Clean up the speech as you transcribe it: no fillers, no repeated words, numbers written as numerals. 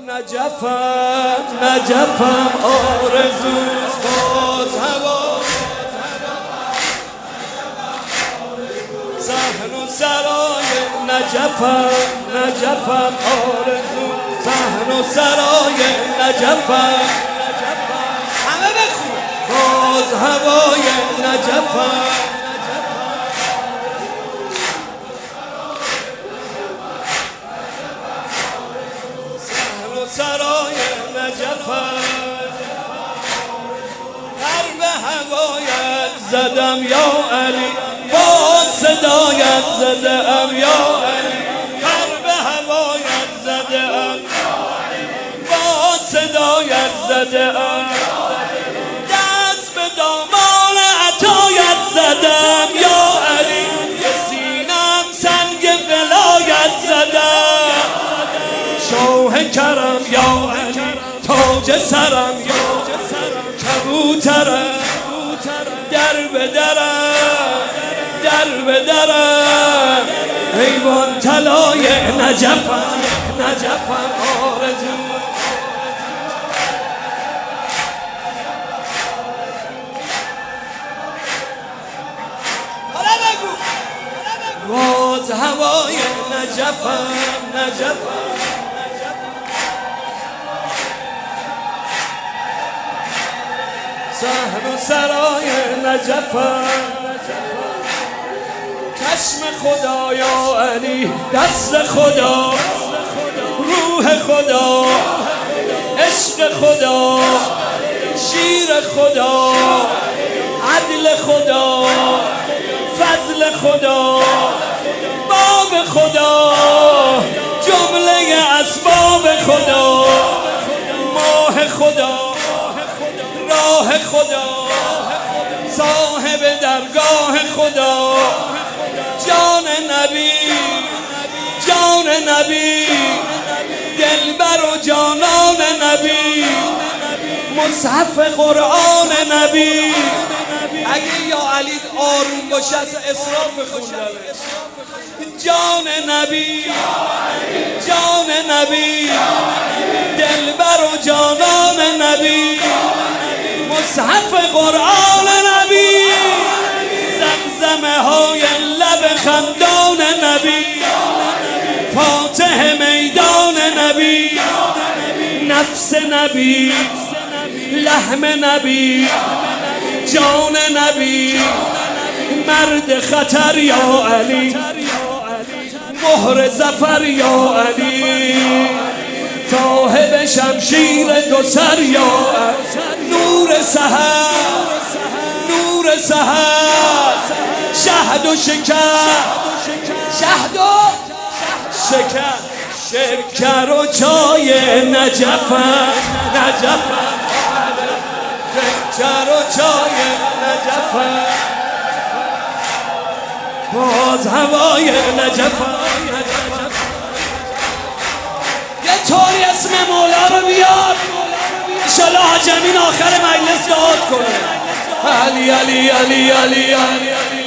نجفم نجفم آرزو باز هوا صحن و سرای نجفم نجفم آرزو صحن و سرای نجفم همه بخون باز هوای نجفم سرای نجفم در به هوایت زدم یا علی با صدایت زدم یا علی در به هوایت زدم با صدایت زدم دست به دامان عطایت زدم یا علی به سینم سنگ ولایت زدم شاه کرم یا علی تاج سرم یا کبوترم در به درم حیوان طلای نجفم نجفم آرزو باز هوای نجفم نجفم صحن و سرای نجفم چشم خدا یا علی دست خدا روح خدا عشق خدا شیر خدا عدل خدا فضل خدا باب خدا جمله اسباب خدا ماه خدا راه خدا صاحب درگاه خدا جان نبی دلبر و جانان نبی مصحف قرآن نبی اگه یا علی آروم باشه از اسراف خوندنه جان نبی دلبر و جانان نبی مصحف قرآن نبی زمزمه های لب خندان نبی فاتح میدان نبی نفس نبی لحم نبی جان نبی مرد خطر یا علی مهر ظفر یا علی صاحب شمشیر دو سر یا علی نور سحر شهد و شکر و چای نجفم شکر و چای نجفم باز هوای نجفم یه طوری اسم مولا رو بیار انشالله حاج امین آخر مجلس دعات کنه علی علی علی علی علی